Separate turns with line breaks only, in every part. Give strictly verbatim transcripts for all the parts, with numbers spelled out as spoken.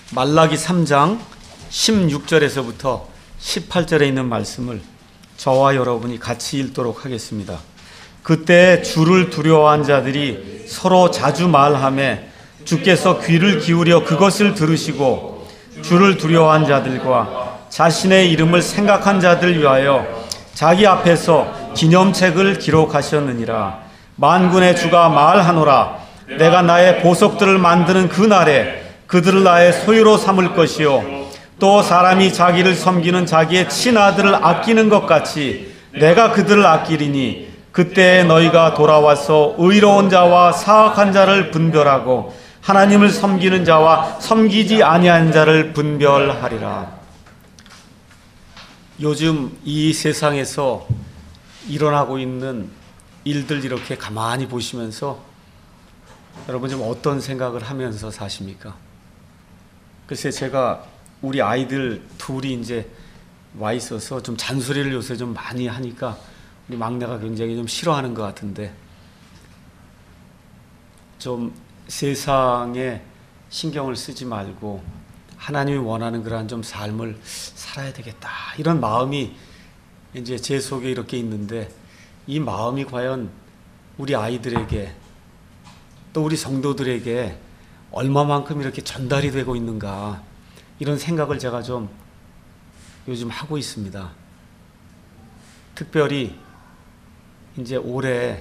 말라기 삼 장 십육 절에서부터 십팔 절에 있는 말씀을 저와 여러분이 같이 읽도록 하겠습니다. 그때 주를 두려워한 자들이 서로 자주 말하매 주께서 귀를 기울여 그것을 들으시고 주를 두려워한 자들과 자신의 이름을 생각한 자들 위하여 자기 앞에서 기념책을 기록하셨느니라. 만군의 주가 말하노라. 내가 나의 보석들을 만드는 그 날에 그들을 나의 소유로 삼을 것이요 또 사람이 자기를 섬기는 자기의 친아들을 아끼는 것 같이 내가 그들을 아끼리니 그때 너희가 돌아와서 의로운 자와 사악한 자를 분별하고 하나님을 섬기는 자와 섬기지 아니한 자를 분별하리라. 요즘 이 세상에서 일어나고 있는 일들 이렇게 가만히 보시면서 여러분 좀 어떤 생각을 하면서 사십니까? 글쎄 제가 우리 아이들 둘이 이제 와 있어서 좀 잔소리를 요새 좀 많이 하니까 우리 막내가 굉장히 좀 싫어하는 것 같은데, 좀 세상에 신경을 쓰지 말고 하나님이 원하는 그러한 좀 삶을 살아야 되겠다, 이런 마음이 이제 제 속에 이렇게 있는데, 이 마음이 과연 우리 아이들에게 또 우리 성도들에게 얼마만큼 이렇게 전달이 되고 있는가, 이런 생각을 제가 좀 요즘 하고 있습니다. 특별히 이제 올해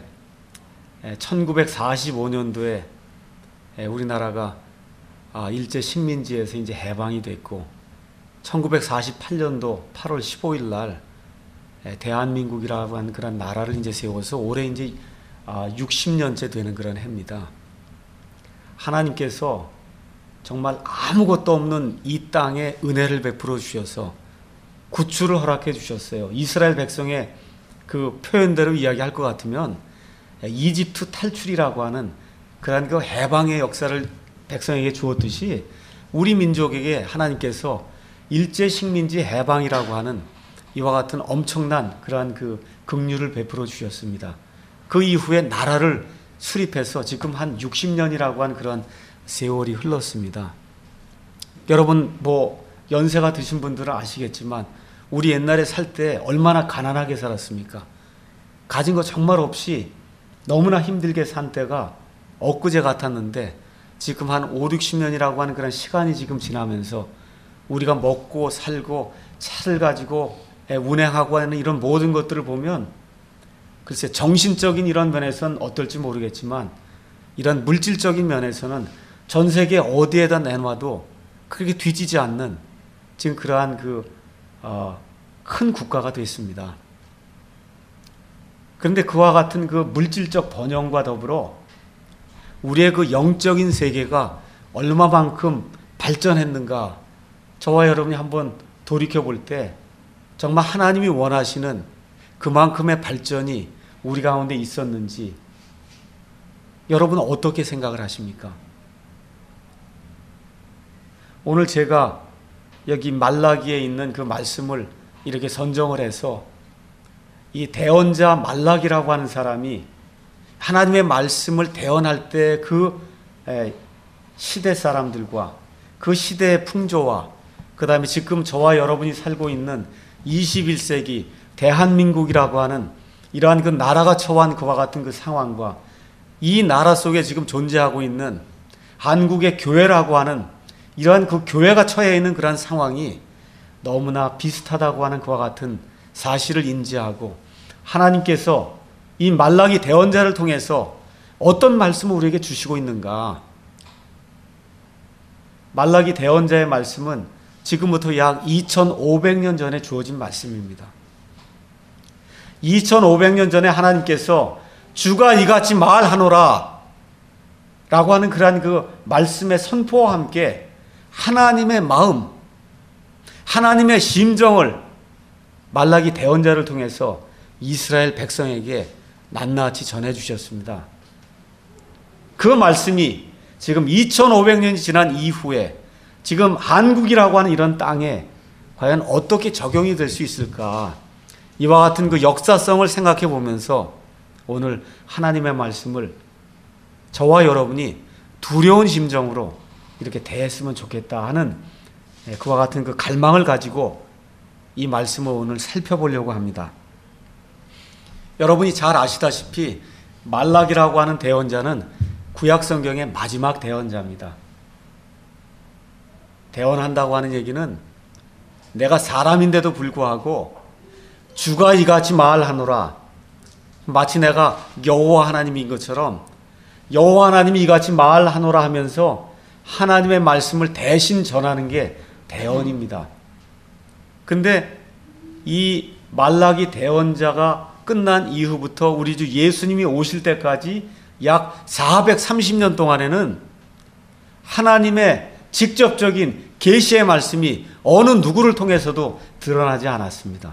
천구백사십오 년도에 우리나라가 일제 식민지에서 이제 해방이 됐고, 천구백사십팔 년도 팔월 십오일 날 대한민국이라고 하는 그런 나라를 이제 세워서 올해 이제 육십 년째 되는 그런 해입니다. 하나님께서 정말 아무것도 없는 이 땅에 은혜를 베풀어 주셔서 구출을 허락해 주셨어요. 이스라엘 백성의 그 표현대로 이야기할 것 같으면 이집트 탈출이라고 하는 그런 그 해방의 역사를 백성에게 주었듯이 우리 민족에게 하나님께서 일제 식민지 해방이라고 하는 이와 같은 엄청난 그러한 그 긍휼을 베풀어 주셨습니다. 그 이후에 나라를 수립해서 지금 한 육십 년이라고 한 그런 세월이 흘렀습니다. 여러분 뭐 연세가 드신 분들은 아시겠지만 우리 옛날에 살 때 얼마나 가난하게 살았습니까? 가진 거 정말 없이 너무나 힘들게 산 때가 엊그제 같았는데, 지금 한 오, 육십 년이라고 하는 그런 시간이 지금 지나면서 우리가 먹고 살고 차를 가지고 운행하고 하는 이런 모든 것들을 보면 글쎄 정신적인 이런 면에서는 어떨지 모르겠지만 이런 물질적인 면에서는 전 세계 어디에다 내놔도 그렇게 뒤지지 않는 지금 그러한 그, 어, 큰 국가가 됐습니다. 그런데 그와 같은 그 물질적 번영과 더불어 우리의 그 영적인 세계가 얼마만큼 발전했는가, 저와 여러분이 한번 돌이켜 볼 때 정말 하나님이 원하시는 그만큼의 발전이 우리 가운데 있었는지 여러분은 어떻게 생각을 하십니까? 오늘 제가 여기 말라기에 있는 그 말씀을 이렇게 선정을 해서 이 대언자 말라기라고 하는 사람이 하나님의 말씀을 대언할 때 그 시대 사람들과 그 시대의 풍조와 그 다음에 지금 저와 여러분이 살고 있는 이십일 세기 대한민국이라고 하는 이러한 그 나라가 처한 그와 같은 그 상황과 이 나라 속에 지금 존재하고 있는 한국의 교회라고 하는 이러한 그 교회가 처해 있는 그러한 상황이 너무나 비슷하다고 하는 그와 같은 사실을 인지하고, 하나님께서 이 말라기 대언자를 통해서 어떤 말씀을 우리에게 주시고 있는가. 말라기 대언자의 말씀은 지금부터 약 이천오백 년 전에 주어진 말씀입니다. 이천오백 년 전에 하나님께서 주가 이같이 말하노라 라고 하는 그러한 그 말씀의 선포와 함께 하나님의 마음, 하나님의 심정을 말라기 대언자를 통해서 이스라엘 백성에게 낱낱이 전해주셨습니다. 그 말씀이 지금 이천오백 년이 지난 이후에 지금 한국이라고 하는 이런 땅에 과연 어떻게 적용이 될 수 있을까, 이와 같은 그 역사성을 생각해 보면서 오늘 하나님의 말씀을 저와 여러분이 두려운 심정으로 이렇게 대했으면 좋겠다 하는 그와 같은 그 갈망을 가지고 이 말씀을 오늘 살펴보려고 합니다. 여러분이 잘 아시다시피 말라기라고 하는 대언자는 구약 성경의 마지막 대언자입니다. 대언한다고 하는 얘기는 내가 사람인데도 불구하고 주가 이같이 말하노라, 마치 내가 여호와 하나님인 것처럼 여호와 하나님이 이같이 말하노라 하면서 하나님의 말씀을 대신 전하는 게 대언입니다. 근데 이 말라기 대언자가 끝난 이후부터 우리 주 예수님이 오실 때까지 약 사백삼십 년 동안에는 하나님의 직접적인 계시의 말씀이 어느 누구를 통해서도 드러나지 않았습니다.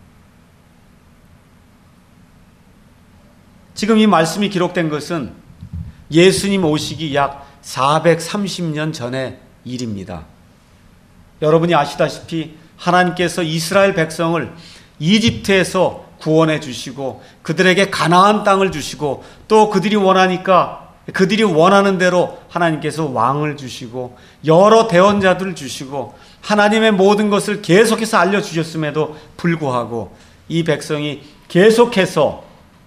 지금 이 말씀이 기록된 것은 예수님 오시기 약 사백삼십 년 전의 일입니다. 여러분이 아시다시피 하나님께서 이스라엘 백성을 이집트에서 구원해 주시고 그들에게 가나안 땅을 주시고 또 그들이 원하니까 그들이 원하는 대로 하나님께서 왕을 주시고 여러 대언자들을 주시고 하나님의 모든 것을 계속해서 알려주셨음에도 불구하고 이 백성이 계속해서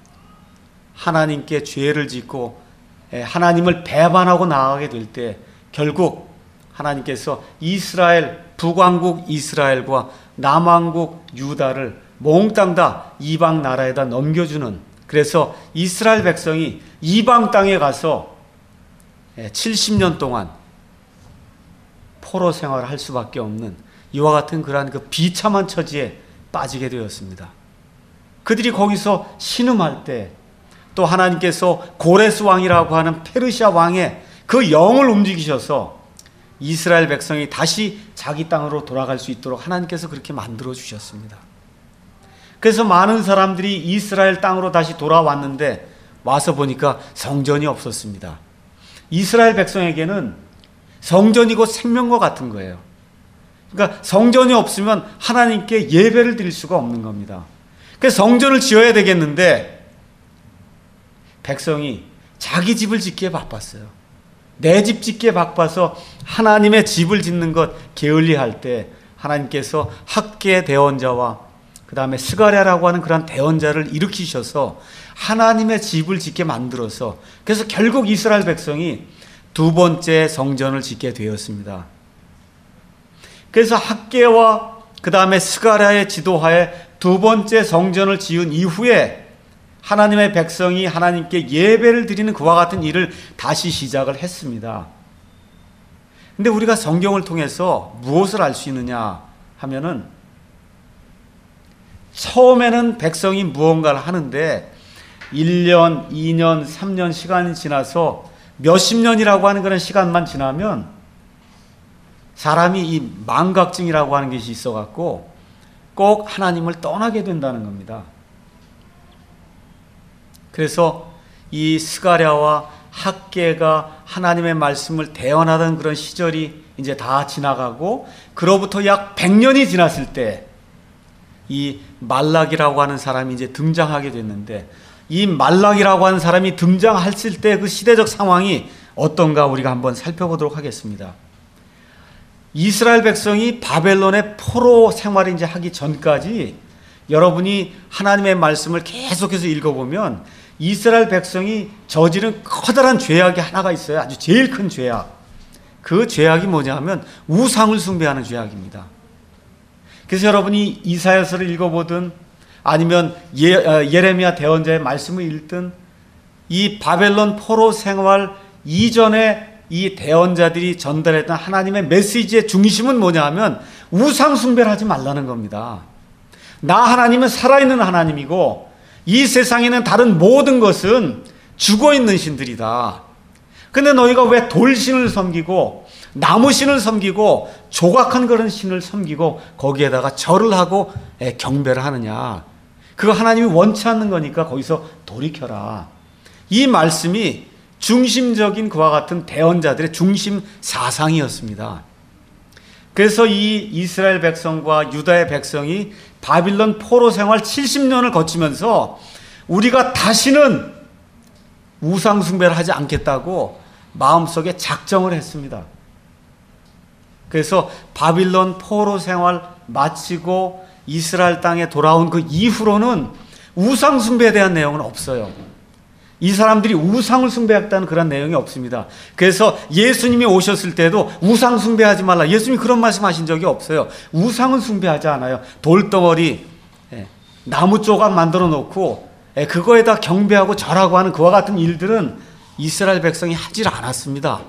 하나님께 죄를 짓고 하나님을 배반하고 나아가게 될 때 결국 하나님께서 이스라엘, 북왕국 이스라엘과 남왕국 유다를 몽땅 다 이방 나라에다 넘겨주는, 그래서 이스라엘 백성이 이방 땅에 가서 칠십 년 동안 포로 생활을 할 수밖에 없는 이와 같은 그러한 그 비참한 처지에 빠지게 되었습니다. 그들이 거기서 신음할 때 또 하나님께서 고레스 왕이라고 하는 페르시아 왕의 그 영을 움직이셔서 이스라엘 백성이 다시 자기 땅으로 돌아갈 수 있도록 하나님께서 그렇게 만들어 주셨습니다. 그래서 많은 사람들이 이스라엘 땅으로 다시 돌아왔는데 와서 보니까 성전이 없었습니다. 이스라엘 백성에게는 성전이 곧 생명과 같은 거예요. 그러니까 성전이 없으면 하나님께 예배를 드릴 수가 없는 겁니다. 그래서 성전을 지어야 되겠는데 백성이 자기 집을 짓기에 바빴어요. 내 집 짓기에 바빠서 하나님의 집을 짓는 것 게을리할 때 하나님께서 학계 대언자와 그 다음에 스가랴라고 하는 그런 대언자를 일으키셔서 하나님의 집을 짓게 만들어서 그래서 결국 이스라엘 백성이 두 번째 성전을 짓게 되었습니다. 그래서 학계와 그 다음에 스가랴의 지도하에 두 번째 성전을 지은 이후에 하나님의 백성이 하나님께 예배를 드리는 그와 같은 일을 다시 시작을 했습니다. 근데 우리가 성경을 통해서 무엇을 알 수 있느냐 하면은 처음에는 백성이 무언가를 하는데 일 년, 이 년, 삼 년 시간이 지나서 몇십 년이라고 하는 그런 시간만 지나면 사람이 이 망각증이라고 하는 것이 있어갖고 꼭 하나님을 떠나게 된다는 겁니다. 그래서 이 스가랴와 학계가 하나님의 말씀을 대언하던 그런 시절이 이제 다 지나가고 그로부터 약 백 년이 지났을 때 이 말라기라고 하는 사람이 이제 등장하게 됐는데 이 말라기라고 하는 사람이 등장했을 때 그 시대적 상황이 어떤가 우리가 한번 살펴보도록 하겠습니다. 이스라엘 백성이 바벨론의 포로 생활을 이제 하기 전까지 여러분이 하나님의 말씀을 계속해서 읽어보면 이스라엘 백성이 저지른 커다란 죄악이 하나가 있어요. 아주 제일 큰 죄악. 그 죄악이 뭐냐 하면 우상을 숭배하는 죄악입니다. 그래서 여러분이 이사야서를 읽어보든 아니면 예, 예레미야 대언자의 말씀을 읽든 이 바벨론 포로 생활 이전에 이 대언자들이 전달했던 하나님의 메시지의 중심은 뭐냐 하면 우상 숭배를 하지 말라는 겁니다. 나 하나님은 살아있는 하나님이고 이 세상에는 다른 모든 것은 죽어있는 신들이다. 근데 너희가 왜 돌신을 섬기고 나무신을 섬기고 조각한 그런 신을 섬기고 거기에다가 절을 하고 경배를 하느냐. 그거 하나님이 원치 않는 거니까 거기서 돌이켜라. 이 말씀이 중심적인 그와 같은 대언자들의 중심 사상이었습니다. 그래서 이 이스라엘 백성과 유다의 백성이 바빌론 포로 생활 칠십 년을 거치면서 우리가 다시는 우상 숭배를 하지 않겠다고 마음속에 작정을 했습니다. 그래서 바빌론 포로 생활 마치고 이스라엘 땅에 돌아온 그 이후로는 우상 숭배에 대한 내용은 없어요. 이 사람들이 우상을 숭배했다는 그런 내용이 없습니다. 그래서 예수님이 오셨을 때도 우상 숭배하지 말라, 예수님이 그런 말씀하신 적이 없어요. 우상은 숭배하지 않아요. 돌덩어리, 나무 조각 만들어 놓고 그거에다 경배하고 절하고 하는 그와 같은 일들은 이스라엘 백성이 하질 않았습니다.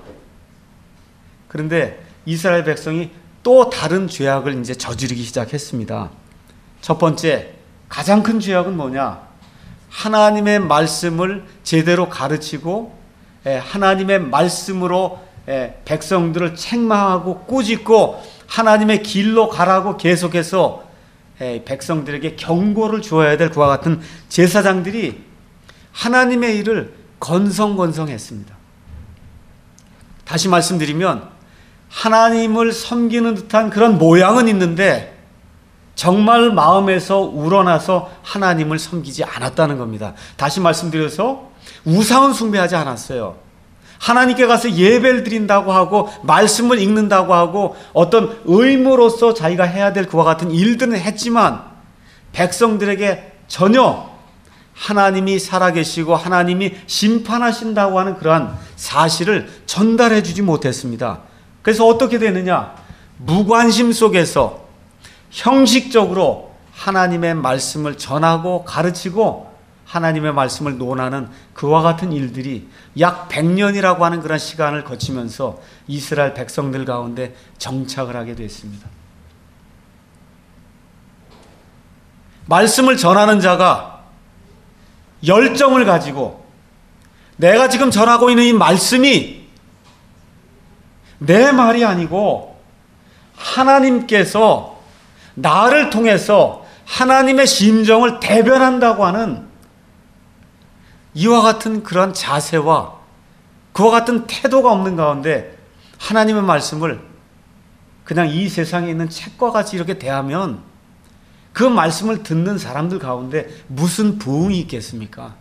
그런데 이스라엘 백성이 또 다른 죄악을 이제 저지르기 시작했습니다. 첫 번째, 가장 큰 죄악은 뭐냐? 하나님의 말씀을 제대로 가르치고 하나님의 말씀으로 백성들을 책망하고 꾸짖고 하나님의 길로 가라고 계속해서 백성들에게 경고를 주어야 될 그와 같은 제사장들이 하나님의 일을 건성건성했습니다. 다시 말씀드리면 하나님을 섬기는 듯한 그런 모양은 있는데 정말 마음에서 우러나서 하나님을 섬기지 않았다는 겁니다. 다시 말씀드려서 우상은 숭배하지 않았어요. 하나님께 가서 예배를 드린다고 하고 말씀을 읽는다고 하고 어떤 의무로서 자기가 해야 될 그와 같은 일들은 했지만 백성들에게 전혀 하나님이 살아계시고 하나님이 심판하신다고 하는 그러한 사실을 전달해 주지 못했습니다. 그래서 어떻게 되느냐? 무관심 속에서 형식적으로 하나님의 말씀을 전하고 가르치고 하나님의 말씀을 논하는 그와 같은 일들이 약 백 년이라고 하는 그런 시간을 거치면서 이스라엘 백성들 가운데 정착을 하게 됐습니다. 말씀을 전하는 자가 열정을 가지고 내가 지금 전하고 있는 이 말씀이 내 말이 아니고 하나님께서 나를 통해서 하나님의 심정을 대변한다고 하는 이와 같은 그런 자세와 그와 같은 태도가 없는 가운데 하나님의 말씀을 그냥 이 세상에 있는 책과 같이 이렇게 대하면 그 말씀을 듣는 사람들 가운데 무슨 부흥이 있겠습니까?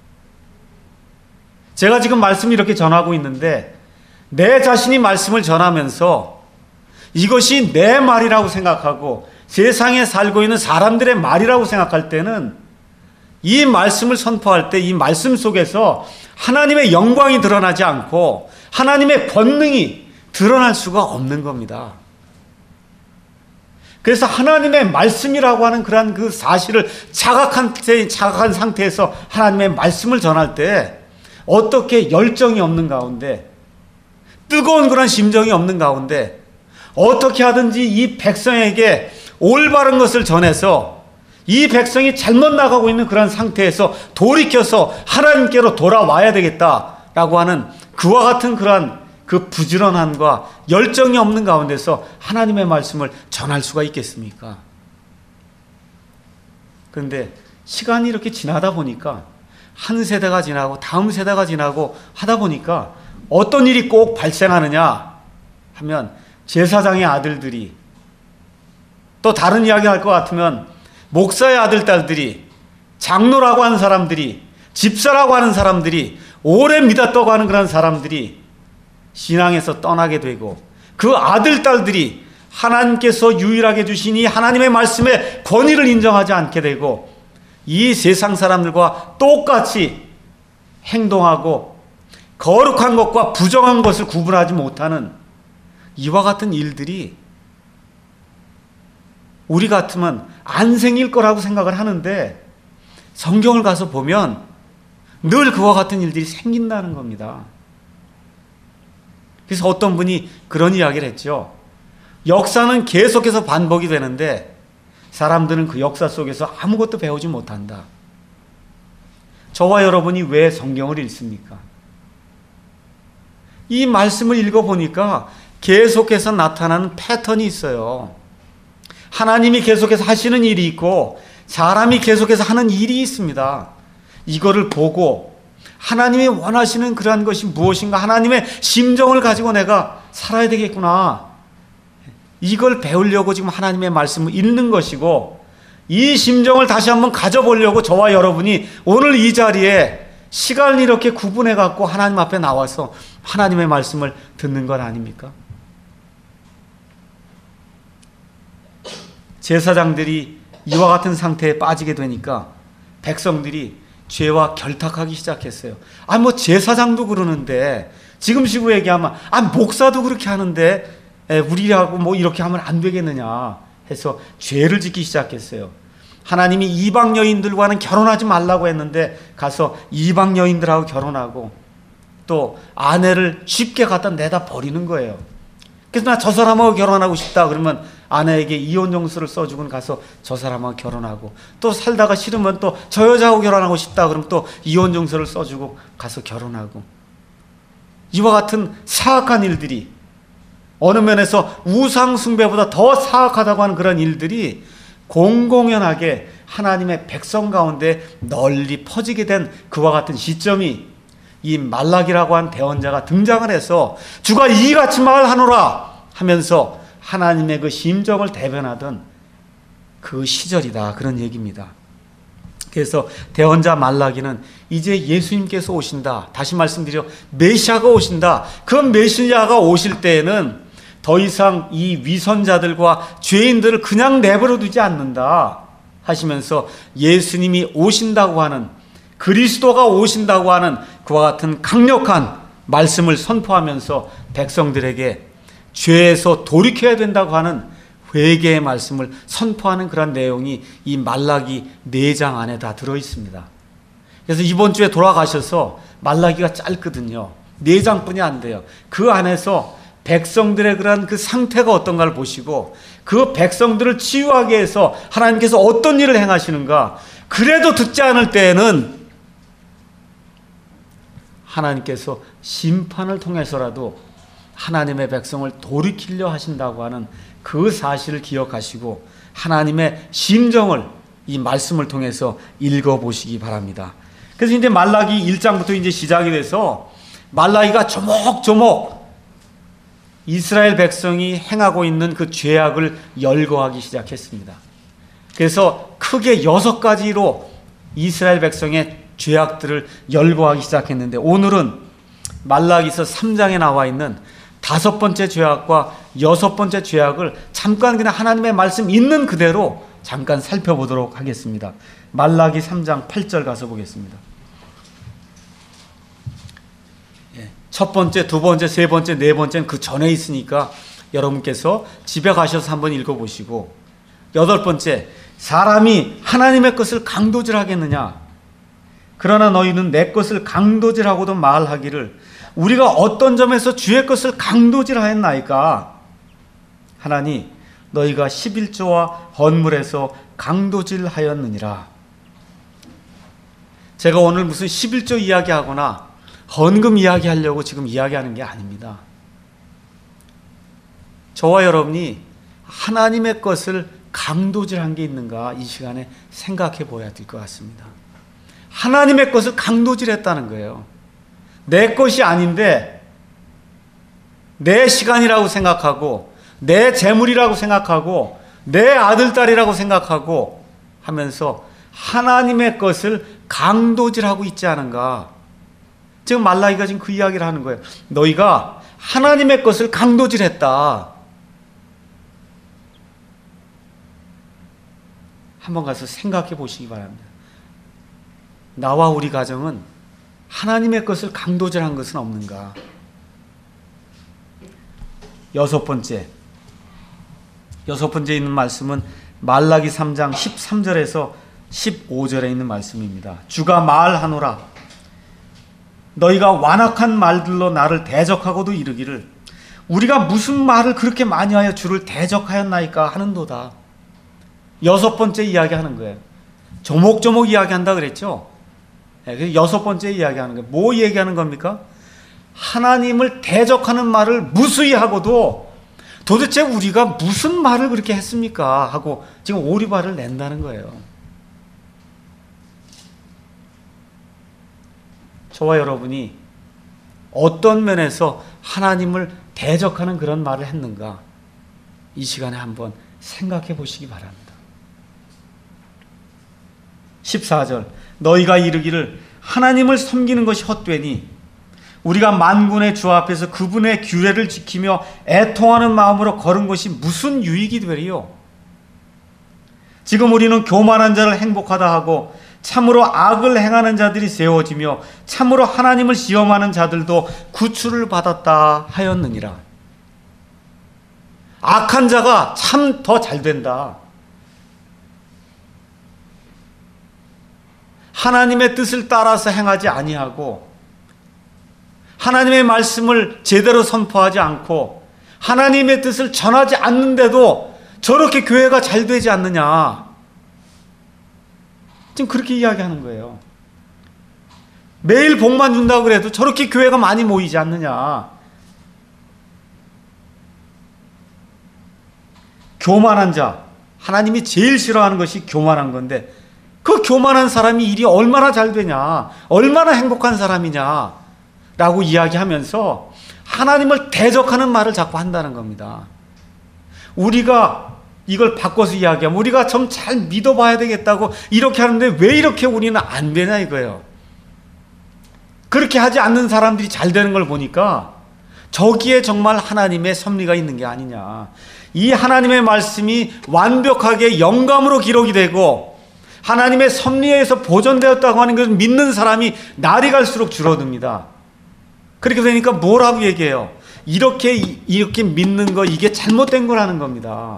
제가 지금 말씀을 이렇게 전하고 있는데 내 자신이 말씀을 전하면서 이것이 내 말이라고 생각하고 세상에 살고 있는 사람들의 말이라고 생각할 때는 이 말씀을 선포할 때 이 말씀 속에서 하나님의 영광이 드러나지 않고 하나님의 권능이 드러날 수가 없는 겁니다. 그래서 하나님의 말씀이라고 하는 그러한 그 사실을 자각한, 자각한 상태에서 하나님의 말씀을 전할 때 어떻게 열정이 없는 가운데 뜨거운 그런 심정이 없는 가운데 어떻게 하든지 이 백성에게 올바른 것을 전해서 이 백성이 잘못 나가고 있는 그런 상태에서 돌이켜서 하나님께로 돌아와야 되겠다라고 하는 그와 같은 그러한 그 부지런함과 열정이 없는 가운데서 하나님의 말씀을 전할 수가 있겠습니까? 그런데 시간이 이렇게 지나다 보니까 한 세대가 지나고 다음 세대가 지나고 하다 보니까 어떤 일이 꼭 발생하느냐 하면 제사장의 아들들이 또 다른 이야기 할 것 같으면 목사의 아들, 딸들이 장로라고 하는 사람들이 집사라고 하는 사람들이 오래 믿었다고 하는 그런 사람들이 신앙에서 떠나게 되고 그 아들, 딸들이 하나님께서 유일하게 주신 이 하나님의 말씀의 권위를 인정하지 않게 되고 이 세상 사람들과 똑같이 행동하고 거룩한 것과 부정한 것을 구분하지 못하는 이와 같은 일들이 우리 같으면 안 생길 거라고 생각을 하는데 성경을 가서 보면 늘 그와 같은 일들이 생긴다는 겁니다. 그래서 어떤 분이 그런 이야기를 했죠. 역사는 계속해서 반복이 되는데 사람들은 그 역사 속에서 아무것도 배우지 못한다. 저와 여러분이 왜 성경을 읽습니까? 이 말씀을 읽어보니까 계속해서 나타나는 패턴이 있어요. 하나님이 계속해서 하시는 일이 있고 사람이 계속해서 하는 일이 있습니다. 이거를 보고 하나님이 원하시는 그러한 것이 무엇인가, 하나님의 심정을 가지고 내가 살아야 되겠구나, 이걸 배우려고 지금 하나님의 말씀을 읽는 것이고, 이 심정을 다시 한번 가져보려고 저와 여러분이 오늘 이 자리에 시간을 이렇게 구분해 갖고 하나님 앞에 나와서 하나님의 말씀을 듣는 것 아닙니까? 제사장들이 이와 같은 상태에 빠지게 되니까 백성들이 죄와 결탁하기 시작했어요. 아, 뭐 제사장도 그러는데, 지금 식으로 얘기하면 아, 목사도 그렇게 하는데 에, 우리라고 뭐 이렇게 하면 안 되겠느냐 해서 죄를 짓기 시작했어요. 하나님이 이방 여인들과는 결혼하지 말라고 했는데 가서 이방 여인들하고 결혼하고, 또 아내를 쉽게 갖다 내다 버리는 거예요. 그래서 나 저 사람하고 결혼하고 싶다 그러면 아내에게 이혼 용서를 써주고 가서 저 사람하고 결혼하고, 또 살다가 싫으면 또 저 여자하고 결혼하고 싶다 그러면 또 이혼 용서를 써주고 가서 결혼하고, 이와 같은 사악한 일들이, 어느 면에서 우상 숭배보다 더 사악하다고 하는 그런 일들이 공공연하게 하나님의 백성 가운데 널리 퍼지게 된 그와 같은 시점이 이 말라기라고 한 대언자가 등장을 해서 주가 이같이 말하노라 하면서 하나님의 그 심정을 대변하던 그 시절이다, 그런 얘기입니다. 그래서 대언자 말라기는 이제 예수님께서 오신다, 다시 말씀드려 메시아가 오신다, 그 메시아가 오실 때에는 더 이상 이 위선자들과 죄인들을 그냥 내버려 두지 않는다 하시면서 예수님이 오신다고 하는, 그리스도가 오신다고 하는 그와 같은 강력한 말씀을 선포하면서 백성들에게 죄에서 돌이켜야 된다고 하는 회개의 말씀을 선포하는 그런 내용이 이 말라기 네 장 안에 다 들어있습니다. 그래서 이번 주에 돌아가셔서, 말라기가 짧거든요. 네 장뿐이 안 돼요. 그 안에서 백성들의 그런 그 상태가 어떤가를 보시고, 그 백성들을 치유하기 위해서 하나님께서 어떤 일을 행하시는가, 그래도 듣지 않을 때에는 하나님께서 심판을 통해서라도 하나님의 백성을 돌이키려 하신다고 하는 그 사실을 기억하시고 하나님의 심정을 이 말씀을 통해서 읽어보시기 바랍니다. 그래서 이제 말라기 일 장부터 이제 시작이 돼서 말라기가 조목조목 이스라엘 백성이 행하고 있는 그 죄악을 열거하기 시작했습니다. 그래서 크게 여섯 가지로 이스라엘 백성의 죄악들을 열거하기 시작했는데, 오늘은 말라기서 삼 장에 나와 있는 다섯 번째 죄악과 여섯 번째 죄악을 잠깐 그냥 하나님의 말씀 있는 그대로 잠깐 살펴보도록 하겠습니다. 말라기 삼 장 팔 절 가서 보겠습니다. 첫 번째, 두 번째, 세 번째, 네 번째는 그 전에 있으니까 여러분께서 집에 가셔서 한번 읽어보시고, 여덟 번째, 사람이 하나님의 것을 강도질하겠느냐? 그러나 너희는 내 것을 강도질하고도 말하기를 우리가 어떤 점에서 주의 것을 강도질하였나이까? 하나니 너희가 십일조와 헌물에서 강도질하였느니라. 제가 오늘 무슨 십일조 이야기하거나 헌금 이야기하려고 지금 이야기하는 게 아닙니다. 저와 여러분이 하나님의 것을 강도질한 게 있는가, 이 시간에 생각해 보아야 될 것 같습니다. 하나님의 것을 강도질했다는 거예요. 내 것이 아닌데 내 시간이라고 생각하고 내 재물이라고 생각하고 내 아들, 딸이라고 생각하고 하면서 하나님의 것을 강도질하고 있지 않은가. 지금 말라기가 지금 그 이야기를 하는 거예요. 너희가 하나님의 것을 강도질했다. 한번 가서 생각해 보시기 바랍니다. 나와 우리 가정은 하나님의 것을 강도질한 것은 없는가? 여섯 번째, 여섯 번째 있는 말씀은 말라기 삼 장 십삼 절에서 십오 절에 있는 말씀입니다. 주가 말하노라. 너희가 완악한 말들로 나를 대적하고도 이르기를 우리가 무슨 말을 그렇게 많이 하여 주를 대적하였나이까 하는도다. 여섯 번째 이야기하는 거예요. 조목조목 이야기한다 그랬죠. 여섯 번째 이야기하는 거예요. 뭐 얘기하는 겁니까? 하나님을 대적하는 말을 무수히 하고도 도대체 우리가 무슨 말을 그렇게 했습니까? 하고 지금 오리발을 낸다는 거예요. 저와 여러분이 어떤 면에서 하나님을 대적하는 그런 말을 했는가, 이 시간에 한번 생각해 보시기 바랍니다. 십사 절, 너희가 이르기를 하나님을 섬기는 것이 헛되니 우리가 만군의 주 앞에서 그분의 규례를 지키며 애통하는 마음으로 걸은 것이 무슨 유익이 되리요? 지금 우리는 교만한 자를 행복하다 하고 참으로 악을 행하는 자들이 세워지며 참으로 하나님을 시험하는 자들도 구출을 받았다 하였느니라. 악한 자가 참 더 잘 된다. 하나님의 뜻을 따라서 행하지 아니하고 하나님의 말씀을 제대로 선포하지 않고 하나님의 뜻을 전하지 않는데도 저렇게 교회가 잘 되지 않느냐. 지금 그렇게 이야기하는 거예요. 매일 복만 준다고 그래도 저렇게 교회가 많이 모이지 않느냐. 교만한 자, 하나님이 제일 싫어하는 것이 교만한 건데 그 교만한 사람이 일이 얼마나 잘 되냐, 얼마나 행복한 사람이냐 라고 이야기하면서 하나님을 대적하는 말을 자꾸 한다는 겁니다. 우리가 이걸 바꿔서 이야기하면 우리가 좀 잘 믿어봐야 되겠다고 이렇게 하는데 왜 이렇게 우리는 안 되냐 이거예요. 그렇게 하지 않는 사람들이 잘 되는 걸 보니까 저기에 정말 하나님의 섭리가 있는 게 아니냐. 이 하나님의 말씀이 완벽하게 영감으로 기록이 되고 하나님의 섭리에서 보존되었다고 하는 것을 믿는 사람이 날이 갈수록 줄어듭니다. 그렇게 되니까 뭐라고 얘기해요? 이렇게 이렇게 믿는 거 이게 잘못된 거라는 겁니다.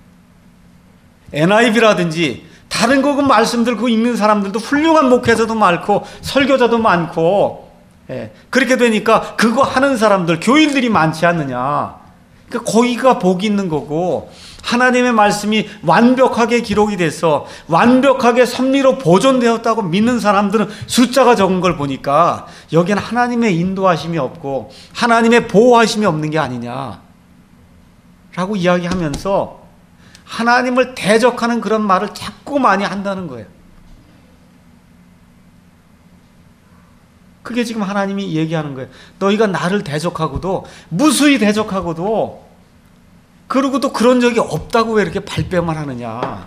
엔아이브이라든지 다른 거 그 말씀들 그 읽는 사람들도 훌륭한 목회자도 많고 설교자도 많고, 예, 그렇게 되니까 그거 하는 사람들 교인들이 많지 않느냐. 그러니까 거기가 복이 있는 거고 하나님의 말씀이 완벽하게 기록이 돼서 완벽하게 섭리로 보존되었다고 믿는 사람들은 숫자가 적은 걸 보니까 여기는 하나님의 인도하심이 없고 하나님의 보호하심이 없는 게 아니냐 라고 이야기하면서 하나님을 대적하는 그런 말을 자꾸 많이 한다는 거예요. 그게 지금 하나님이 얘기하는 거예요. 너희가 나를 대적하고도 무수히 대적하고도 그러고도 그런 적이 없다고 왜 이렇게 발뺌을 하느냐.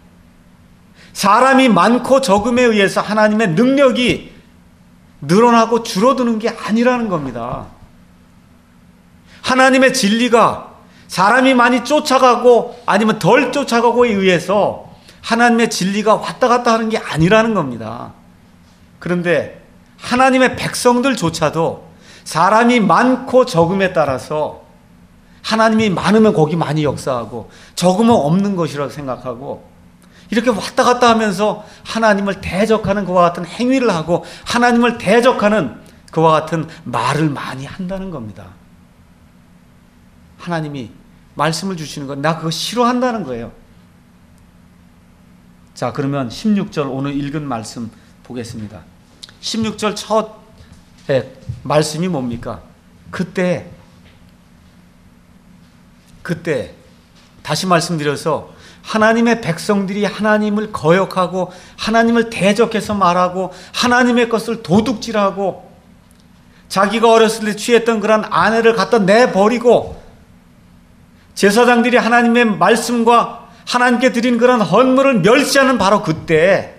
사람이 많고 적음에 의해서 하나님의 능력이 늘어나고 줄어드는 게 아니라는 겁니다. 하나님의 진리가 사람이 많이 쫓아가고 아니면 덜 쫓아가고에 의해서 하나님의 진리가 왔다 갔다 하는 게 아니라는 겁니다. 그런데 하나님의 백성들조차도 사람이 많고 적음에 따라서 하나님이 많으면 거기 많이 역사하고 적으면 없는 것이라고 생각하고 이렇게 왔다 갔다 하면서 하나님을 대적하는 그와 같은 행위를 하고 하나님을 대적하는 그와 같은 말을 많이 한다는 겁니다. 하나님이 말씀을 주시는 건 나 그거 싫어한다는 거예요. 자, 그러면 십육 절 오늘 읽은 말씀 보겠습니다. 십육 절 첫 말씀이 뭡니까? 그때 그때 다시 말씀드려서 하나님의 백성들이 하나님을 거역하고 하나님을 대적해서 말하고 하나님의 것을 도둑질하고 자기가 어렸을 때 취했던 그런 아내를 갖다 내버리고 제사장들이 하나님의 말씀과 하나님께 드린 그런 헌물을 멸시하는 바로 그때,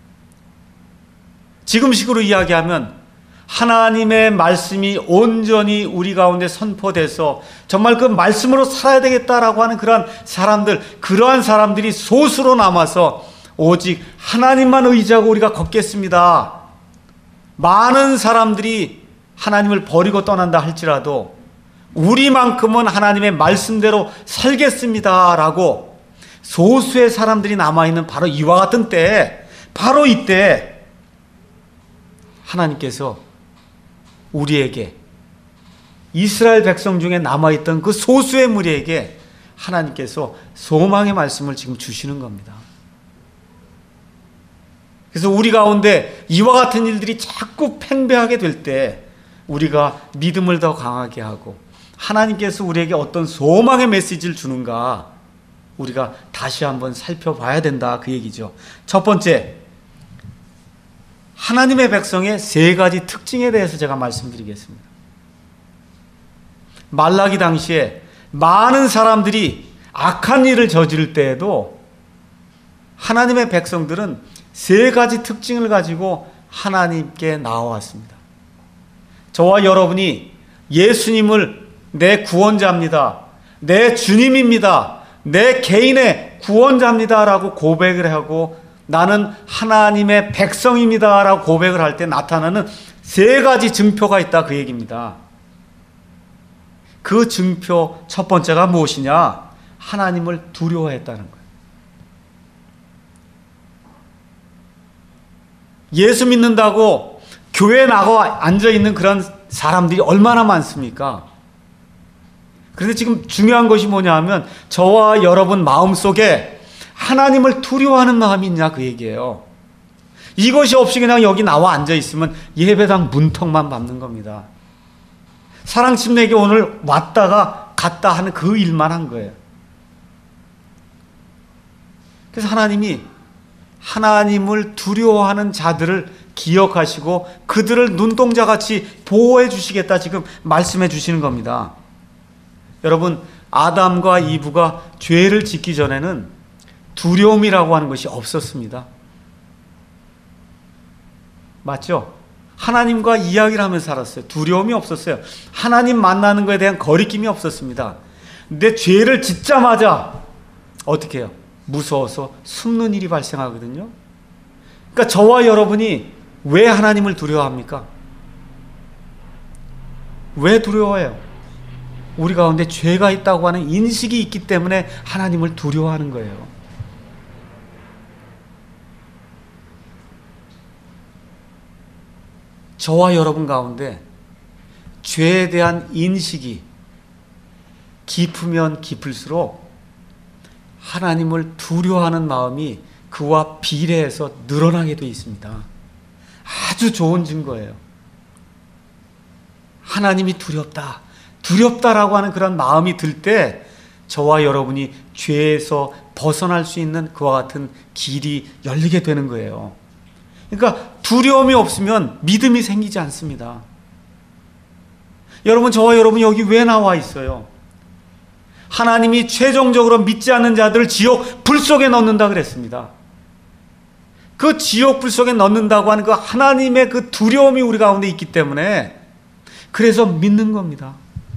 지금식으로 이야기하면 하나님의 말씀이 온전히 우리 가운데 선포돼서 정말 그 말씀으로 살아야 되겠다라고 하는 그러한 사람들, 그러한 사람들이 소수로 남아서 오직 하나님만 의지하고 우리가 걷겠습니다. 많은 사람들이 하나님을 버리고 떠난다 할지라도 우리만큼은 하나님의 말씀대로 살겠습니다 라고 소수의 사람들이 남아있는 바로 이와 같은 때, 바로 이때 하나님께서 우리에게, 이스라엘 백성 중에 남아있던 그 소수의 무리에게 하나님께서 소망의 말씀을 지금 주시는 겁니다. 그래서 우리 가운데 이와 같은 일들이 자꾸 팽배하게 될 때 우리가 믿음을 더 강하게 하고 하나님께서 우리에게 어떤 소망의 메시지를 주는가 우리가 다시 한번 살펴봐야 된다, 그 얘기죠. 첫 번째, 하나님의 백성의 세 가지 특징에 대해서 제가 말씀드리겠습니다. 말라기 당시에 많은 사람들이 악한 일을 저지를 때에도 하나님의 백성들은 세 가지 특징을 가지고 하나님께 나와왔습니다. 저와 여러분이 예수님을 내 구원자입니다, 내 주님입니다, 내 개인의 구원자입니다라고 고백을 하고 나는 하나님의 백성입니다라고 고백을 할 때 나타나는 세 가지 증표가 있다, 그 얘기입니다. 그 증표 첫 번째가 무엇이냐? 하나님을 두려워했다는 거예요. 예수 믿는다고 교회에 나가 앉아있는 그런 사람들이 얼마나 많습니까? 그런데 지금 중요한 것이 뭐냐 하면 저와 여러분 마음속에 하나님을 두려워하는 마음이 있냐, 그 얘기예요. 이것이 없이 그냥 여기 나와 앉아있으면 예배당 문턱만 밟는 겁니다. 사랑침례에게 오늘 왔다가 갔다 하는 그 일만 한 거예요. 그래서 하나님이 하나님을 두려워하는 자들을 기억하시고 그들을 눈동자같이 보호해 주시겠다 지금 말씀해 주시는 겁니다. 여러분, 아담과 이브가 죄를 짓기 전에는 두려움이라고 하는 것이 없었습니다. 맞죠? 하나님과 이야기를 하면서 살았어요. 두려움이 없었어요. 하나님 만나는 것에 대한 거리낌이 없었습니다. 근데 죄를 짓자마자 어떻게 해요? 무서워서 숨는 일이 발생하거든요. 그러니까 저와 여러분이 왜 하나님을 두려워합니까? 왜 두려워해요? 우리 가운데 죄가 있다고 하는 인식이 있기 때문에 하나님을 두려워하는 거예요. 저와 여러분 가운데 죄에 대한 인식이 깊으면 깊을수록 하나님을 두려워하는 마음이 그와 비례해서 늘어나게 되어 있습니다. 아주 좋은 증거예요. 하나님이 두렵다, 두렵다라고 하는 그런 마음이 들 때 저와 여러분이 죄에서 벗어날 수 있는 그와 같은 길이 열리게 되는 거예요. 그러니까 두려움이 없으면 믿음이 생기지 않습니다. 여러분, 저와 여러분 여기 왜 나와 있어요? 하나님이 최종적으로 믿지 않는 자들을 지옥 불 속에 넣는다 그랬습니다. 그 지옥 불 속에 넣는다고 하는 그 하나님의 그 두려움이 우리 가운데 있기 때문에 그래서 믿는 겁니다.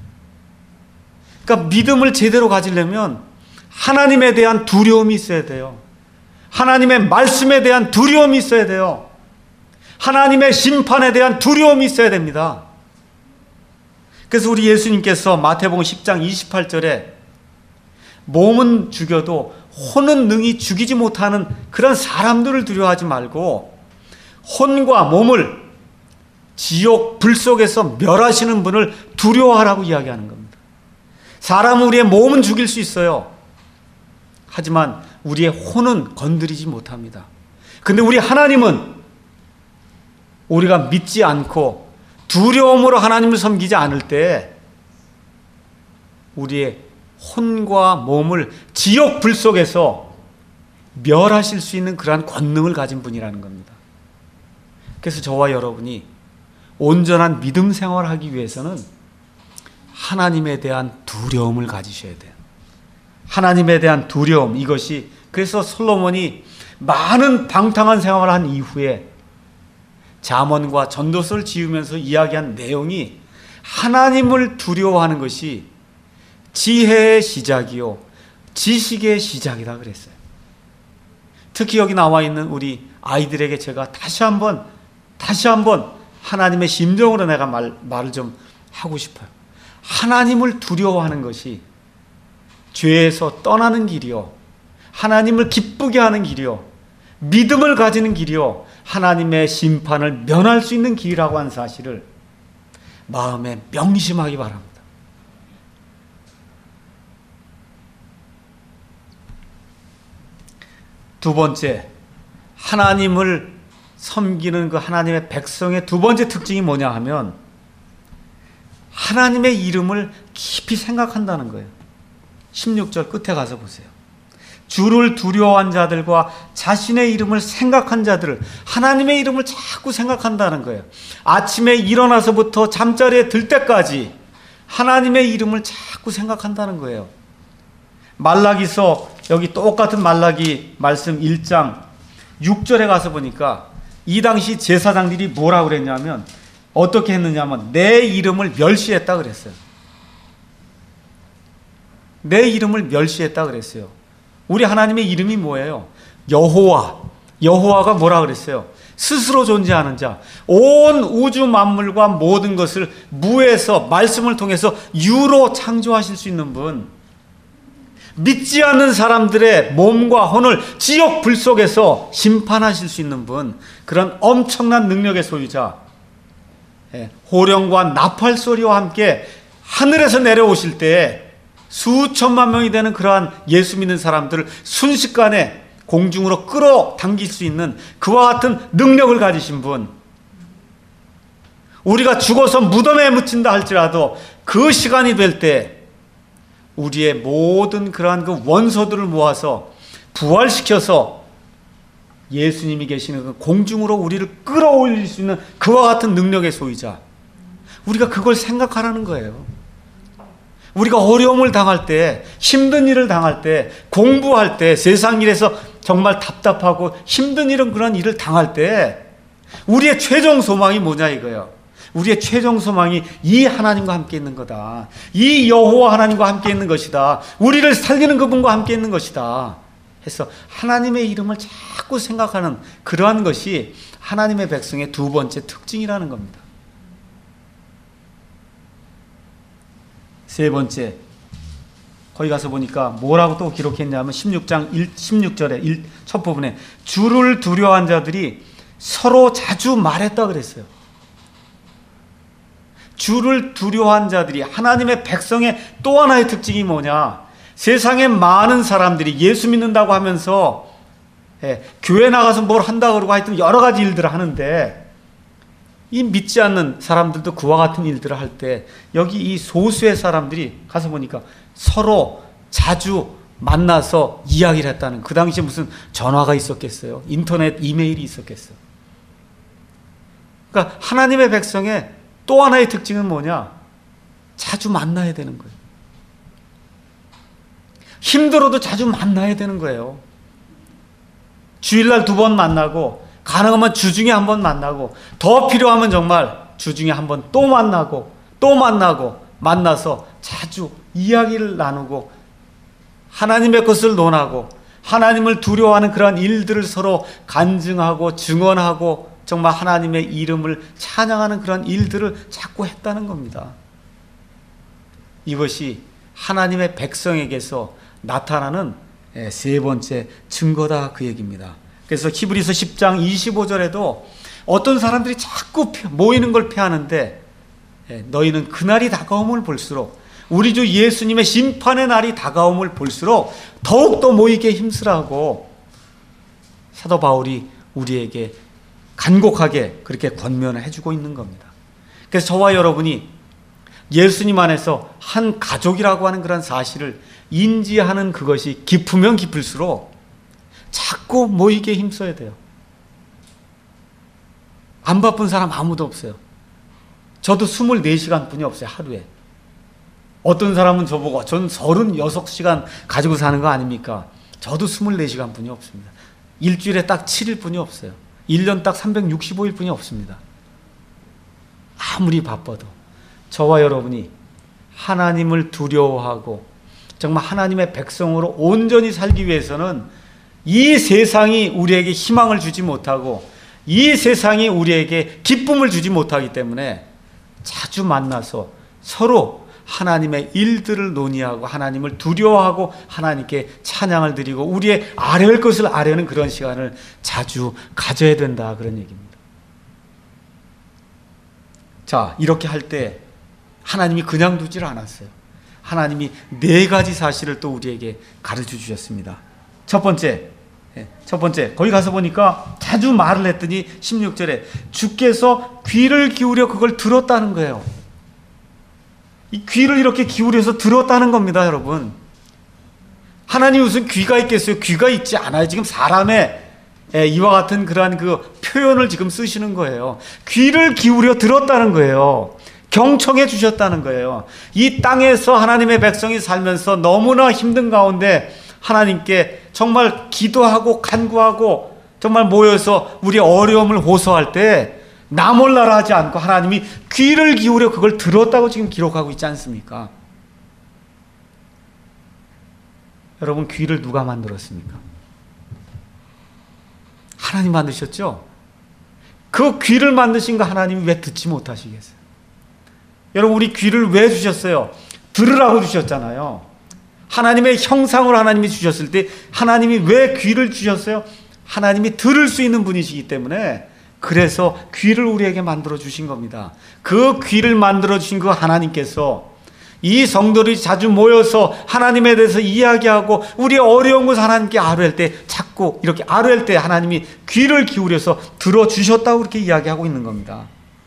그러니까 믿음을 제대로 가지려면 하나님에 대한 두려움이 있어야 돼요. 하나님의 말씀에 대한 두려움이 있어야 돼요. 하나님의 심판에 대한 두려움이 있어야 됩니다. 그래서 우리 예수님께서 마태복음 십 장 이십팔 절에 몸은 죽여도 혼은 능히 죽이지 못하는 그런 사람들을 두려워하지 말고 혼과 몸을 지옥 불 속에서 멸하시는 분을 두려워하라고 이야기하는 겁니다. 사람은 우리의 몸은 죽일 수 있어요. 하지만 우리의 혼은 건드리지 못합니다. 근데 우리 하나님은 우리가 믿지 않고 두려움으로 하나님을 섬기지 않을 때 우리의 혼과 몸을 지옥 불 속에서 멸하실 수 있는 그러한 권능을 가진 분이라는 겁니다. 그래서 저와 여러분이 온전한 믿음 생활을 하기 위해서는 하나님에 대한 두려움을 가지셔야 돼요. 하나님에 대한 두려움, 이것이 그래서 솔로몬이 많은 방탕한 생활을 한 이후에 잠언과 전도서를 지으면서 이야기한 내용이 하나님을 두려워하는 것이 지혜의 시작이요 지식의 시작이다 그랬어요. 특히 여기 나와 있는 우리 아이들에게 제가 다시 한번 다시 한번 하나님의 심정으로 내가 말, 말을 좀 하고 싶어요. 하나님을 두려워하는 것이 죄에서 떠나는 길이요 하나님을 기쁘게 하는 길이요 믿음을 가지는 길이요 하나님의 심판을 면할 수 있는 길이라고 하는 사실을 마음에 명심하기 바랍니다. 두 번째, 하나님을 섬기는 그 하나님의 백성의 두 번째 특징이 뭐냐 하면 하나님의 이름을 깊이 생각한다는 거예요. 십육 절 끝에 가서 보세요. 주를 두려워한 자들과 자신의 이름을 생각한 자들을 하나님의 이름을 자꾸 생각한다는 거예요. 아침에 일어나서부터 잠자리에 들 때까지 하나님의 이름을 자꾸 생각한다는 거예요. 말라기서 여기 똑같은 말라기 말씀 일 장 육 절에 가서 보니까 이 당시 제사장들이 뭐라고 그랬냐면 어떻게 했느냐면 내 이름을 멸시했다 그랬어요. 내 이름을 멸시했다 그랬어요. 우리 하나님의 이름이 뭐예요? 여호와. 여호와가 뭐라 그랬어요? 스스로 존재하는 자. 온 우주 만물과 모든 것을 무에서 말씀을 통해서 유로 창조하실 수 있는 분. 믿지 않는 사람들의 몸과 혼을 지옥 불 속에서 심판하실 수 있는 분. 그런 엄청난 능력의 소유자. 호령과 나팔 소리와 함께 하늘에서 내려오실 때 수천만 명이 되는 그러한 예수 믿는 사람들을 순식간에 공중으로 끌어당길 수 있는 그와 같은 능력을 가지신 분. 우리가 죽어서 무덤에 묻힌다 할지라도 그 시간이 될 때 우리의 모든 그러한 그 원소들을 모아서 부활시켜서 예수님이 계시는 그 공중으로 우리를 끌어올릴 수 있는 그와 같은 능력의 소유자. 우리가 그걸 생각하라는 거예요. 우리가 어려움을 당할 때, 힘든 일을 당할 때, 공부할 때, 세상 일에서 정말 답답하고 힘든 일은 그런 일을 당할 때 우리의 최종 소망이 뭐냐 이거예요. 우리의 최종 소망이 이 하나님과 함께 있는 거다. 이 여호와 하나님과 함께 있는 것이다. 우리를 살리는 그분과 함께 있는 것이다. 해서 하나님의 이름을 자꾸 생각하는 그러한 것이 하나님의 백성의 두 번째 특징이라는 겁니다. 세 번째, 거기 가서 보니까 뭐라고 또 기록했냐면 십육 장 십육 절에 첫 부분에 주를 두려워한 자들이 서로 자주 말했다 그랬어요. 주를 두려워한 자들이, 하나님의 백성의 또 하나의 특징이 뭐냐? 세상에 많은 사람들이 예수 믿는다고 하면서 예, 교회 나가서 뭘 한다고 그러고 하여튼 여러 가지 일들을 하는데, 이 믿지 않는 사람들도 그와 같은 일들을 할 때 여기 이 소수의 사람들이 가서 보니까 서로 자주 만나서 이야기를 했다는, 그 당시에 무슨 전화가 있었겠어요? 인터넷 이메일이 있었겠어요? 그러니까 하나님의 백성의 또 하나의 특징은 뭐냐? 자주 만나야 되는 거예요. 힘들어도 자주 만나야 되는 거예요. 주일날 두 번 만나고, 가능하면 주중에 한 번 만나고, 더 필요하면 정말 주중에 한 번 또 만나고 또 만나고 만나서 자주 이야기를 나누고 하나님의 것을 논하고 하나님을 두려워하는 그러한 일들을 서로 간증하고 증언하고 정말 하나님의 이름을 찬양하는 그런 일들을 자꾸 했다는 겁니다. 이것이 하나님의 백성에게서 나타나는 세 번째 증거다, 그 얘기입니다. 그래서 히브리서 십 장 이십오 절에도 어떤 사람들이 자꾸 모이는 걸 피하는데, 너희는 그날이 다가옴을 볼수록, 우리 주 예수님의 심판의 날이 다가옴을 볼수록 더욱더 모이게 힘쓰라고 사도 바울이 우리에게 간곡하게 그렇게 권면을 해주고 있는 겁니다. 그래서 저와 여러분이 예수님 안에서 한 가족이라고 하는 그런 사실을 인지하는 그것이 깊으면 깊을수록 자꾸 모이게 힘써야 돼요. 안 바쁜 사람 아무도 없어요. 저도 스물네 시간뿐이 없어요, 하루에. 어떤 사람은 저보고 전 서른여섯 시간 가지고 사는 거 아닙니까? 저도 스물네 시간뿐이 없습니다. 일주일에 딱 칠 일뿐이 없어요. 일 년 딱 삼백육십오 일뿐이 없습니다. 아무리 바빠도 저와 여러분이 하나님을 두려워하고 정말 하나님의 백성으로 온전히 살기 위해서는 이 세상이 우리에게 희망을 주지 못하고 이 세상이 우리에게 기쁨을 주지 못하기 때문에 자주 만나서 서로 하나님의 일들을 논의하고 하나님을 두려워하고 하나님께 찬양을 드리고 우리의 아뢰할 것을 아뢰는 그런 시간을 자주 가져야 된다, 그런 얘기입니다. 자, 이렇게 할 때 하나님이 그냥 두질 않았어요. 하나님이 네 가지 사실을 또 우리에게 가르쳐 주셨습니다. 첫 번째, 첫 번째, 거기 가서 보니까 자주 말을 했더니 십육 절에 주께서 귀를 기울여 그걸 들었다는 거예요. 이 귀를 이렇게 기울여서 들었다는 겁니다, 여러분. 하나님이 무슨 귀가 있겠어요? 귀가 있지 않아요. 지금 사람의 이와 같은 그러한 그 표현을 지금 쓰시는 거예요. 귀를 기울여 들었다는 거예요. 경청해 주셨다는 거예요. 이 땅에서 하나님의 백성이 살면서 너무나 힘든 가운데 하나님께 정말 기도하고 간구하고 정말 모여서 우리의 어려움을 호소할 때 나 몰라라 하지 않고 하나님이 귀를 기울여 그걸 들었다고 지금 기록하고 있지 않습니까? 여러분, 귀를 누가 만들었습니까? 하나님 만드셨죠? 그 귀를 만드신 거 하나님이 왜 듣지 못하시겠어요? 여러분, 우리 귀를 왜 주셨어요? 들으라고 주셨잖아요. 하나님의 형상으로 하나님이 주셨을 때 하나님이 왜 귀를 주셨어요? 하나님이 들을 수 있는 분이시기 때문에, 그래서 귀를 우리에게 만들어 주신 겁니다. 그 귀를 만들어 주신 그 하나님께서 이 성도들이 자주 모여서 하나님에 대해서 이야기하고 우리 어려운 것을 하나님께 아뢰할 때, 자꾸 이렇게 아뢰할 때 하나님이 귀를 기울여서 들어주셨다고 그렇게 이야기하고 있는 겁니다.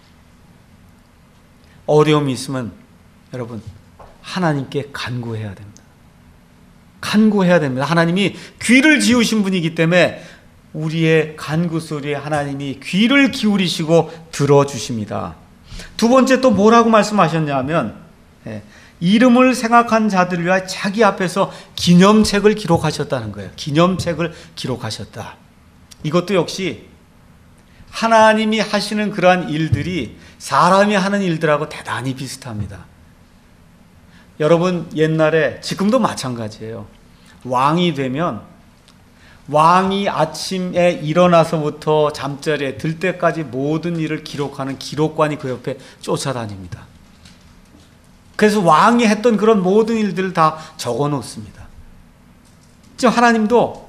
어려움이 있으면 여러분, 하나님께 간구해야 됩니다. 간구해야 됩니다. 하나님이 귀를 지으신 분이기 때문에 우리의 간구 소리에 하나님이 귀를 기울이시고 들어주십니다. 두 번째 또 뭐라고 말씀하셨냐면, 예, 이름을 생각한 자들을 위하여 자기 앞에서 기념책을 기록하셨다는 거예요. 기념책을 기록하셨다. 이것도 역시 하나님이 하시는 그러한 일들이 사람이 하는 일들하고 대단히 비슷합니다. 여러분, 옛날에, 지금도 마찬가지예요. 왕이 되면 왕이 아침에 일어나서부터 잠자리에 들 때까지 모든 일을 기록하는 기록관이 그 옆에 쫓아다닙니다. 그래서 왕이 했던 그런 모든 일들을 다 적어 놓습니다. 지금 하나님도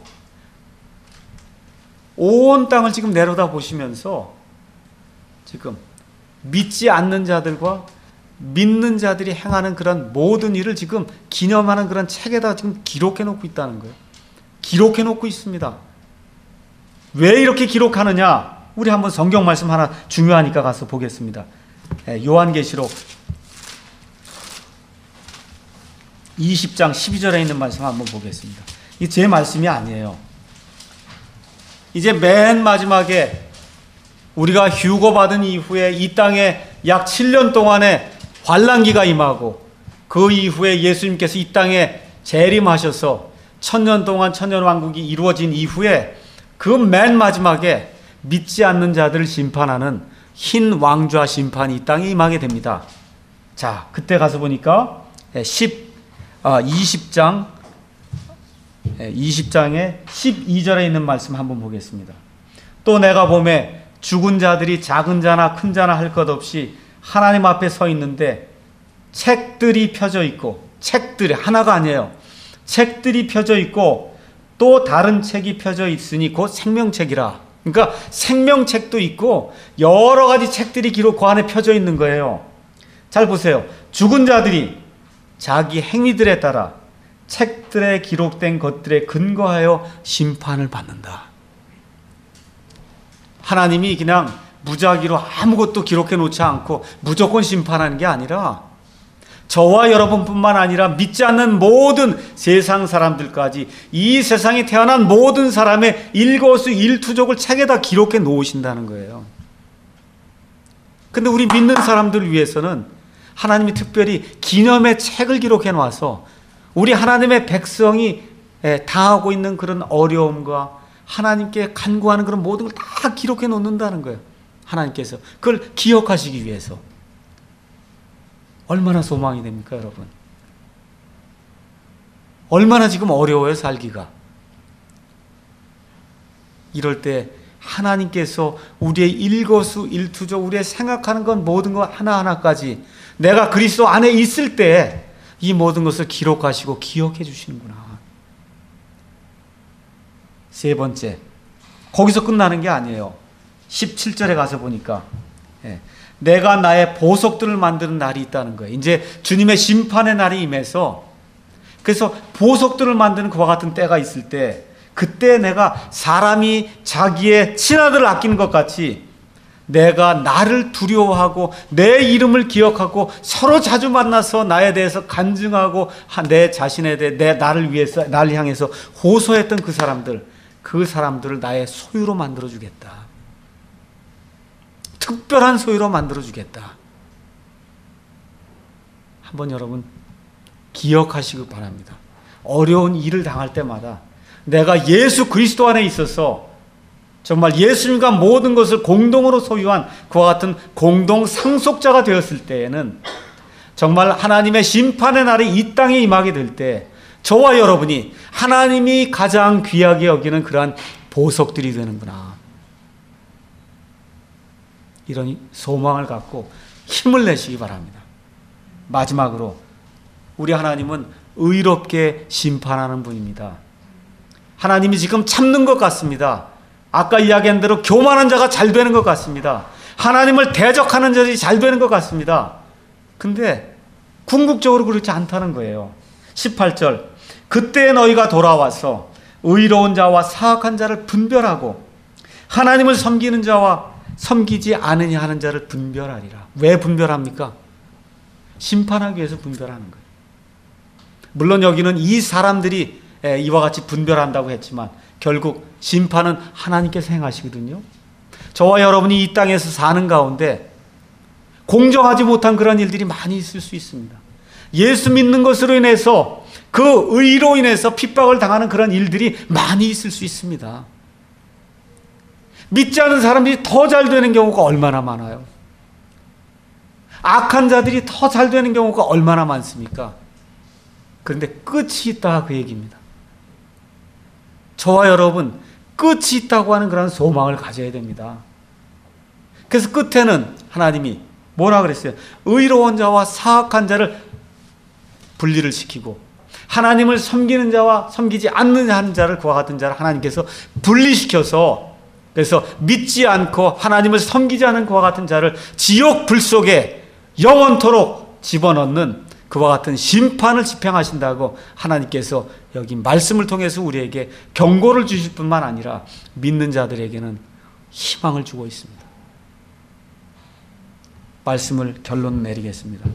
온 땅을 지금 내려다 보시면서 지금 믿지 않는 자들과 믿는 자들이 행하는 그런 모든 일을 지금 기념하는 그런 책에다 지금 기록해 놓고 있다는 거예요. 기록해 놓고 있습니다. 왜 이렇게 기록하느냐? 우리 한번 성경 말씀 하나 중요하니까 가서 보겠습니다. 요한계시록 이십 장 십이 절에 있는 말씀 한번 보겠습니다. 이게 제 말씀이 아니에요. 이제 맨 마지막에 우리가 휴거받은 이후에 이 땅에 약 칠 년 동안의 환란기가 임하고, 그 이후에 예수님께서 이 땅에 재림하셔서 천년 동안 천년왕국이 이루어진 이후에 그 맨 마지막에 믿지 않는 자들을 심판하는 흰 왕좌 심판이 이 땅에 임하게 됩니다. 자, 그때 가서 보니까 십, 아, 이십 장 이십 장의 십이 절에 있는 말씀 한번 보겠습니다. 또 내가 보매 죽은 자들이 작은 자나 큰 자나 할 것 없이 하나님 앞에 서 있는데 책들이 펴져 있고, 책들이 하나가 아니에요. 책들이 펴져 있고 또 다른 책이 펴져 있으니 곧 생명책이라. 그러니까 생명책도 있고 여러 가지 책들이 기록 그 안에 펴져 있는 거예요. 잘 보세요. 죽은 자들이 자기 행위들에 따라 책들에 기록된 것들에 근거하여 심판을 받는다. 하나님이 그냥 무작위로 아무것도 기록해 놓지 않고 무조건 심판하는 게 아니라, 저와 여러분뿐만 아니라 믿지 않는 모든 세상 사람들까지 이 세상에 태어난 모든 사람의 일거수일투족을 책에다 기록해 놓으신다는 거예요. 근데 우리 믿는 사람들을 위해서는 하나님이 특별히 기념의 책을 기록해 놔서 우리 하나님의 백성이 당하고 있는 그런 어려움과 하나님께 간구하는 그런 모든 걸 다 기록해 놓는다는 거예요. 하나님께서 그걸 기억하시기 위해서. 얼마나 소망이 됩니까, 여러분? 얼마나 지금 어려워요, 살기가. 이럴 때 하나님께서 우리의 일거수일투족, 우리의 생각하는 건 모든 것 하나하나까지 내가 그리스도 안에 있을 때 이 모든 것을 기록하시고 기억해 주시는구나. 세 번째, 거기서 끝나는 게 아니에요. 십칠 절에 가서 보니까 예, 내가 나의 보석들을 만드는 날이 있다는 거예요. 이제 주님의 심판의 날이 임해서, 그래서 보석들을 만드는 그와 같은 때가 있을 때, 그때 내가 사람이 자기의 친아들을 아끼는 것 같이 내가 나를 두려워하고 내 이름을 기억하고 서로 자주 만나서 나에 대해서 간증하고 내 자신에 대해 내 나를 위해서 나를 향해서 호소했던 그 사람들, 그 사람들을 나의 소유로 만들어주겠다. 특별한 소유로 만들어주겠다. 한번 여러분 기억하시기 바랍니다. 어려운 일을 당할 때마다 내가 예수 그리스도 안에 있어서 정말 예수님과 모든 것을 공동으로 소유한 그와 같은 공동 상속자가 되었을 때에는 정말 하나님의 심판의 날이 이 땅에 임하게 될 때 저와 여러분이 하나님이 가장 귀하게 여기는 그러한 보석들이 되는구나. 이런 소망을 갖고 힘을 내시기 바랍니다. 마지막으로 우리 하나님은 의롭게 심판하는 분입니다. 하나님이 지금 참는 것 같습니다. 아까 이야기한 대로 교만한 자가 잘 되는 것 같습니다. 하나님을 대적하는 자들이 잘 되는 것 같습니다. 근데 궁극적으로 그렇지 않다는 거예요. 십팔 절, 그때 너희가 돌아와서 의로운 자와 사악한 자를 분별하고 하나님을 섬기는 자와 섬기지 않으냐 하는 자를 분별하리라. 왜 분별합니까? 심판하기 위해서 분별하는 거예요. 물론 여기는 이 사람들이 이와 같이 분별한다고 했지만 결국 심판은 하나님께서 행하시거든요. 저와 여러분이 이 땅에서 사는 가운데 공정하지 못한 그런 일들이 많이 있을 수 있습니다. 예수 믿는 것으로 인해서 그 의로 인해서 핍박을 당하는 그런 일들이 많이 있을 수 있습니다. 믿지 않은 사람들이 더 잘 되는 경우가 얼마나 많아요. 악한 자들이 더 잘 되는 경우가 얼마나 많습니까? 그런데 끝이 있다, 그 얘기입니다. 저와 여러분, 끝이 있다고 하는 그런 소망을 가져야 됩니다. 그래서 끝에는 하나님이 뭐라 그랬어요? 의로운 자와 사악한 자를 분리를 시키고 하나님을 섬기는 자와 섬기지 않는 하는 자를, 그와 같은 자를 하나님께서 분리시켜서, 그래서 믿지 않고 하나님을 섬기지 않은 그와 같은 자를 지옥 불 속에 영원토록 집어넣는 그와 같은 심판을 집행하신다고 하나님께서 여기 말씀을 통해서 우리에게 경고를 주실 뿐만 아니라 믿는 자들에게는 희망을 주고 있습니다. 말씀을 결론 내리겠습니다.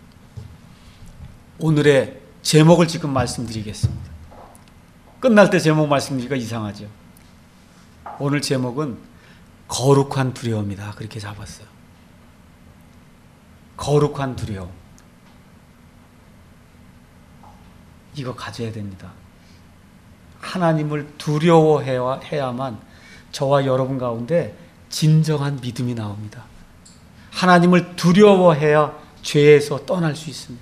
오늘의 제목을 지금 말씀드리겠습니다. 끝날 때 제목 말씀드리기가 이상하죠. 오늘 제목은 거룩한 두려움이다, 그렇게 잡았어요. 거룩한 두려움. 이거 가져야 됩니다. 하나님을 두려워해야만 저와 여러분 가운데 진정한 믿음이 나옵니다. 하나님을 두려워해야 죄에서 떠날 수 있습니다.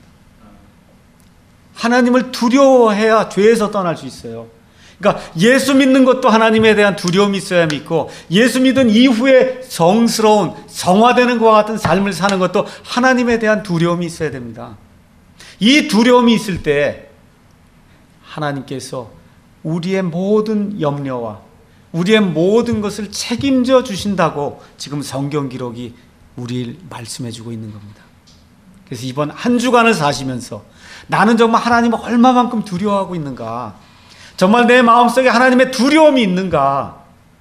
하나님을 두려워해야 죄에서 떠날 수 있어요. 그러니까 예수 믿는 것도 하나님에 대한 두려움이 있어야 믿고, 예수 믿은 이후에 성스러운 성화되는 것과 같은 삶을 사는 것도 하나님에 대한 두려움이 있어야 됩니다. 이 두려움이 있을 때 하나님께서 우리의 모든 염려와 우리의 모든 것을 책임져 주신다고 지금 성경 기록이 우리를 말씀해 주고 있는 겁니다. 그래서 이번 한 주간을 사시면서 나는 정말 하나님을 얼마만큼 두려워하고 있는가, 정말 내 마음속에 하나님의 두려움이 있는가,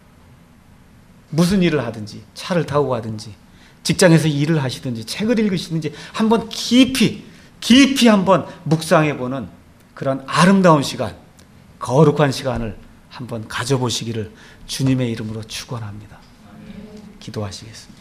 무슨 일을 하든지, 차를 타고 가든지, 직장에서 일을 하시든지, 책을 읽으시든지 한번 깊이 깊이 한번 묵상해보는 그런 아름다운 시간, 거룩한 시간을 한번 가져보시기를 주님의 이름으로 축원합니다. 기도하시겠습니다.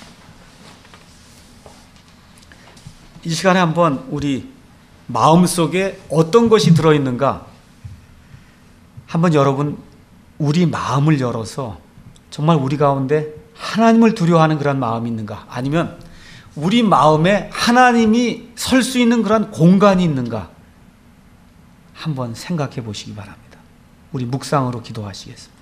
이 시간에 한번 우리 마음속에 어떤 것이 들어있는가 한번 여러분 우리 마음을 열어서 정말 우리 가운데 하나님을 두려워하는 그런 마음이 있는가, 아니면 우리 마음에 하나님이 설 수 있는 그런 공간이 있는가 한번 생각해 보시기 바랍니다. 우리 묵상으로 기도하시겠습니다.